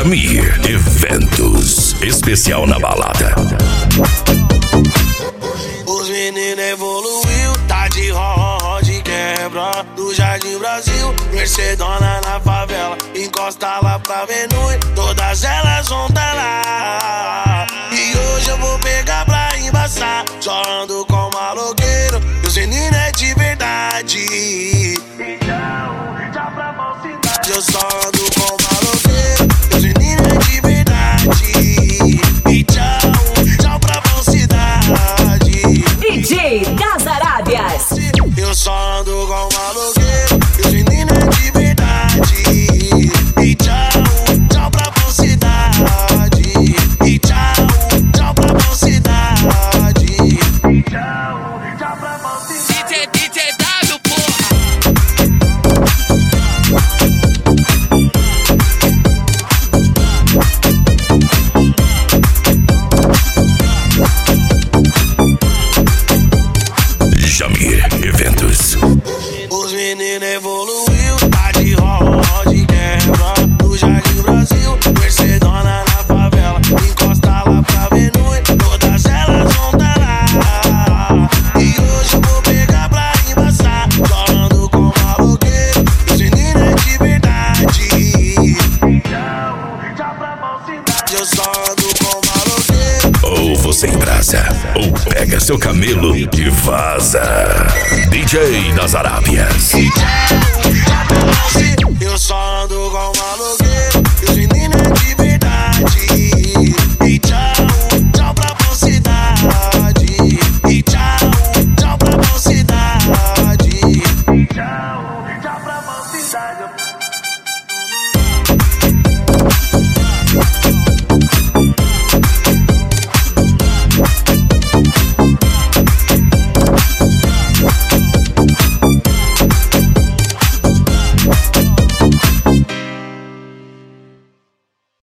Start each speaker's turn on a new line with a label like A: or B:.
A: Jamir Eventos, especial na balada.
B: Os meninos evoluiu, tá de de quebra. Do Jardim Brasil, Mercedona na favela. Encosta lá pra Venui, todas elas vão tá lá. E hoje eu vou pegar pra embaçar. Só ando com maloqueiro, os meninos é de verdade. Tchau pra falsidade. Eu só ando com maloqueiro, os meninos é de verdade. E tchau pra falsidade.
C: DJ das Arábias.
B: Eu só ando com maloqueiro, os meninos é de verdade. E tchau pra falsidade. E tchau pra falsidade. E tchau pra falsidade.
D: DJ W, porra.
A: Jamir Eventos.
B: Os meninos evoluiu, tá de de quebra. Do Jardim Brasil, Mercedona na favela. Encosta lá pra Venui, todas elas vão tá lá. E hoje eu vou pegar pra embaçar. Só ando com maloqueiro, os meninos é de verdade. Tchau pra falsidade. Eu só ando com maloqueiro.
A: Ou você embrasa, ou pega seu camelo e vaza. DJ das Arábias.
B: Eu só ando com maloqueiro, os meninos é de